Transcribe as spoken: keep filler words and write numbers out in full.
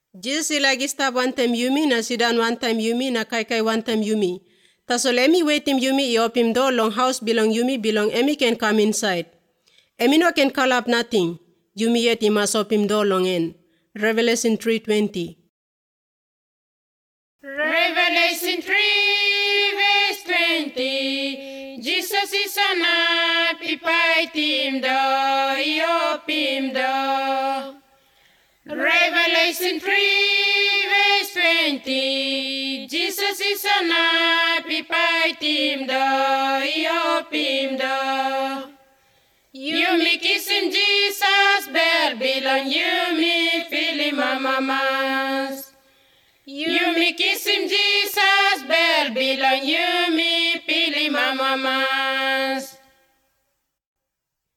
Jesus ilagista one time yumi na sidan one time yumi na kai kai one time yumi. Tasol emi waitim yumi i opim do long house belong yumi belong emi can come inside. Emi no can call up nothing. Yumi yet i must opim do long en. Revelation three twenty. Revelation three verse twenty. Jesus is an up, ipaitim do, iopim do. Revelation three verse twenty. Jesus is an up, ipaitim do, iopim do. You me kiss him, Jesus, bell belong you me, feel him, mamas. You me kiss him, Jesus, bell belong you me, feel him, mamas.